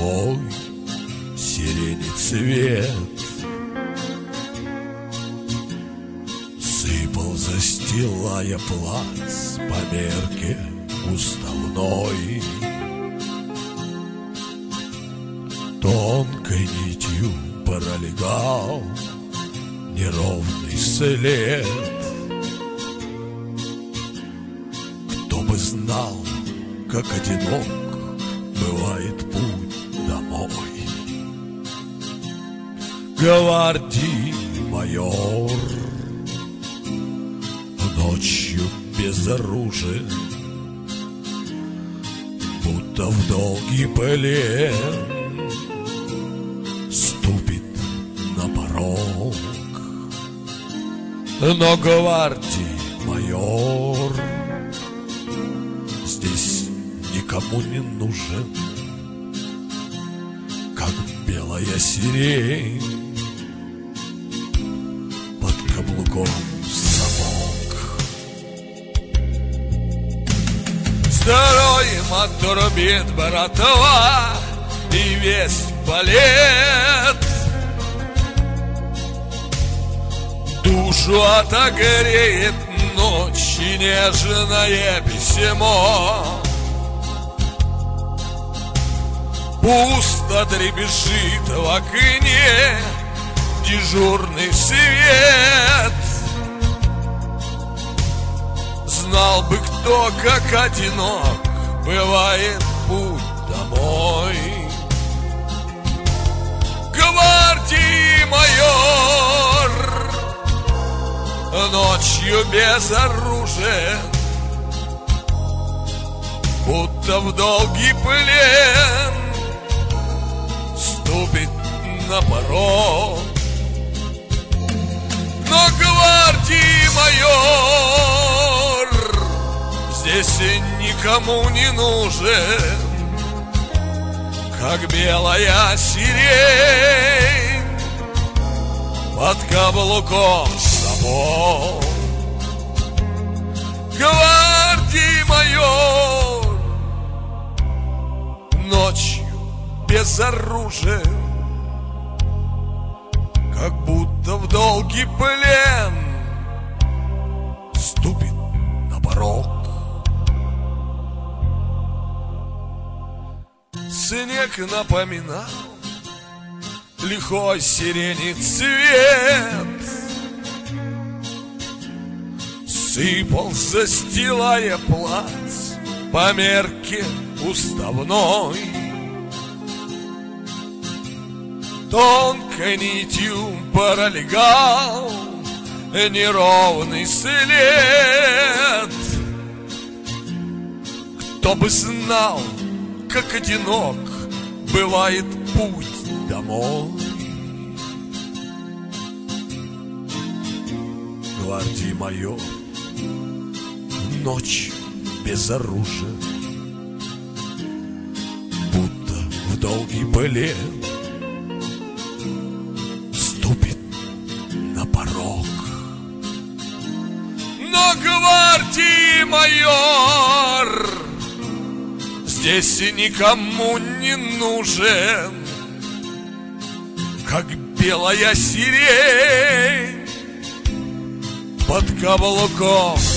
лихой сирени цвет сыпал, застилая плац по мерке уставной. Тонкой нитью пролегал неровный след. Кто бы знал, как одинок бывает путь домой. Гвардии майор ночью безоружен, будто в долгий плен ступит на порог. Но гвардии майор здесь никому не нужен, как белая сирень под каблуком сапог. Строим от турбин, братва, и весь балет. Душу отогреет ночь и нежное письмо. Пусто дребезжит в окне дежурный свет. Знал бы кто, как одинок бывает путь домой. Гвардии майор ночью безоружен, будто в долгий плен ступит на порог. Но гвардии майор здесь никому не нужен, как белая сирень под каблуком сапог. Гвардии майор ночью безоружен, как будто в долгий плен ступит на порог. Снег напоминал лихой сирени цвет, сыпал, застилая плац по мерке уставной. Тонкой нитью пролегал неровный след. Кто бы знал, как одинок бывает путь домой. Гвардии майор ночью безоружен, будто в долгий плен ступит на порог. Но гвардии майор здесь никому не нужен, как белая сирень под каблуком